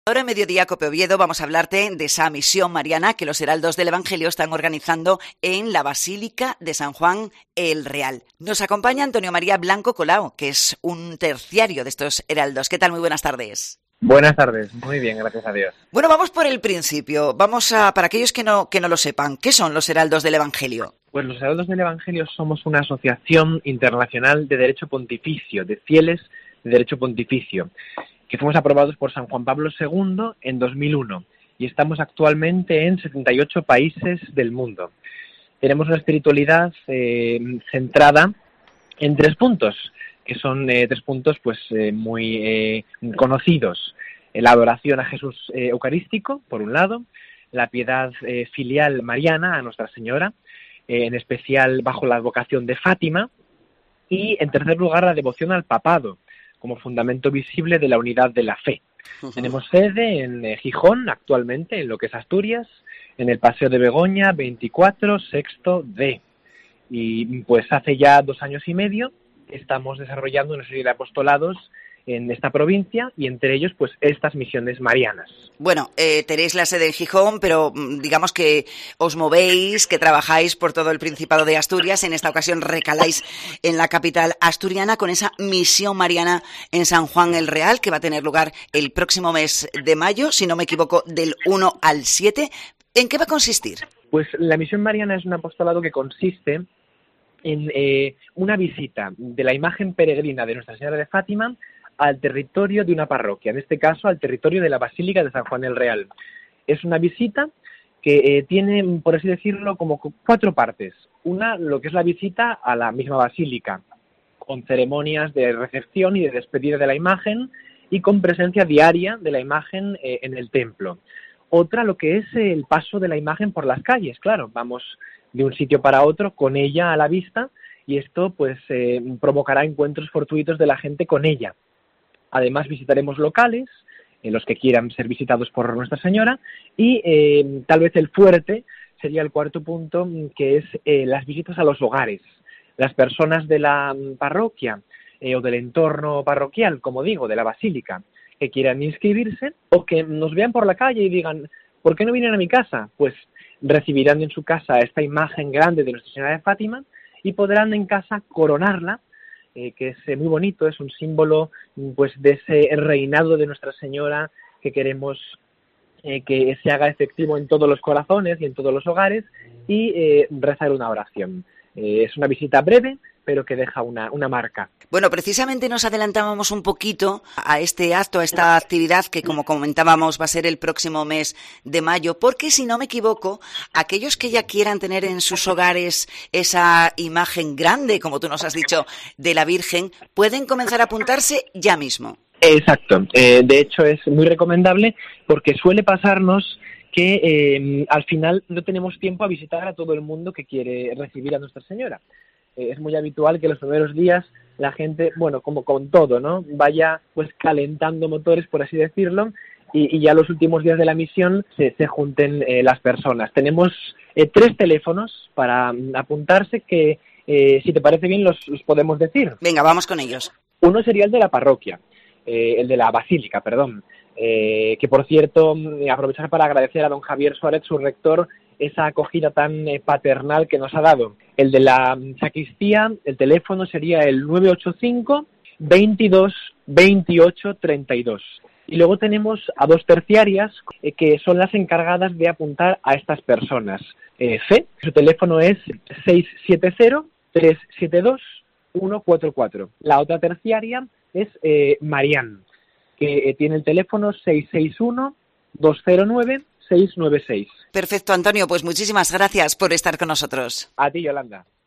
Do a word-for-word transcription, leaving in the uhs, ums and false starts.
Ahora en Mediodía Cope Oviedo vamos a hablarte de esa misión mariana que los heraldos del Evangelio están organizando en la Basílica de San Juan el Real. Nos acompaña Antonio María Blanco Colao, que es un terciario de estos heraldos. ¿Qué tal? Muy buenas tardes. Buenas tardes, muy bien, gracias a Dios. Bueno, vamos por el principio. Vamos a, para aquellos que no, que no lo sepan, ¿qué son los heraldos del Evangelio? Pues los heraldos del Evangelio somos una asociación internacional de derecho pontificio, de fieles de derecho pontificio, que fuimos aprobados por San Juan Pablo segundo en dos mil uno y estamos actualmente en setenta y ocho países del mundo. Tenemos una espiritualidad eh, centrada en tres puntos, que son eh, tres puntos pues eh, muy eh, conocidos. La adoración a Jesús eh, eucarístico, por un lado, la piedad eh, filial mariana a Nuestra Señora, eh, en especial bajo la advocación de Fátima, y en tercer lugar la devoción al papado, como fundamento visible de la unidad de la fe. Uh-huh. Tenemos sede en eh, Gijón, actualmente, en lo que es Asturias, en el Paseo de Begoña veinticuatro, sexto D. Y pues hace ya dos años y medio estamos desarrollando una serie de apostolados en esta provincia y entre ellos pues estas misiones marianas. Bueno, eh, tenéis la sede en Gijón, pero digamos que os movéis, que trabajáis por todo el Principado de Asturias. En esta ocasión recaláis en la capital asturiana con esa misión mariana en San Juan el Real, que va a tener lugar el próximo mes de mayo, si no me equivoco, del uno al siete. ¿En qué va a consistir? Pues la misión mariana es un apostolado que consiste en eh, una visita de la imagen peregrina de Nuestra Señora de Fátima al territorio de una parroquia, en este caso al territorio de la Basílica de San Juan el Real. Es una visita que eh, tiene, por así decirlo, como cuatro partes. Una, lo que es la visita a la misma basílica, con ceremonias de recepción y de despedida de la imagen y con presencia diaria de la imagen eh, en el templo. Otra, lo que es el paso de la imagen por las calles, claro, vamos de un sitio para otro con ella a la vista y esto pues eh, provocará encuentros fortuitos de la gente con ella. Además visitaremos locales, en los que quieran ser visitados por Nuestra Señora y eh, tal vez el fuerte sería el cuarto punto, que es eh, las visitas a los hogares. Las personas de la parroquia eh, o del entorno parroquial, como digo, de la basílica, que quieran inscribirse o que nos vean por la calle y digan, ¿por qué no vienen a mi casa? Pues recibirán en su casa esta imagen grande de Nuestra Señora de Fátima y podrán en casa coronarla, eh, que es eh, muy bonito, es un símbolo pues de ese reinado de Nuestra Señora que queremos eh, que se haga efectivo en todos los corazones y en todos los hogares y eh, rezar una oración. Eh, es una visita breve, pero que deja una, una marca. Bueno, precisamente nos adelantábamos un poquito a este acto, a esta actividad que, como comentábamos, va a ser el próximo mes de mayo, porque, si no me equivoco, aquellos que ya quieran tener en sus hogares esa imagen grande, como tú nos has dicho, de la Virgen, pueden comenzar a apuntarse ya mismo. Exacto. Eh, de hecho, es muy recomendable porque suele pasarnos que eh, al final no tenemos tiempo a visitar a todo el mundo que quiere recibir a Nuestra Señora. Eh, es muy habitual que los primeros días la gente, bueno, como con todo, ¿no?, vaya pues calentando motores, por así decirlo, y, y ya los últimos días de la misión se, se junten eh, las personas. Tenemos eh, tres teléfonos para apuntarse que, eh, si te parece bien, los, los podemos decir. Venga, vamos con ellos. Uno sería el de la parroquia, eh, el de la basílica, perdón. Eh, que por cierto, aprovechar para agradecer a don Javier Suárez, su rector, esa acogida tan eh, paternal que nos ha dado. El de la sacristía, el teléfono sería el nueve ocho cinco, veintidós, veintiocho, treinta y dos. Y luego tenemos a dos terciarias eh, que son las encargadas de apuntar a estas personas. Eh, Fe, su teléfono es seis siete cero, tres siete dos, uno cuatro cuatro. La otra terciaria es eh, Marián, que eh, tiene el teléfono seis seis uno, dos cero nueve, seis nueve seis. Perfecto, Antonio, pues muchísimas gracias por estar con nosotros. A ti, Yolanda.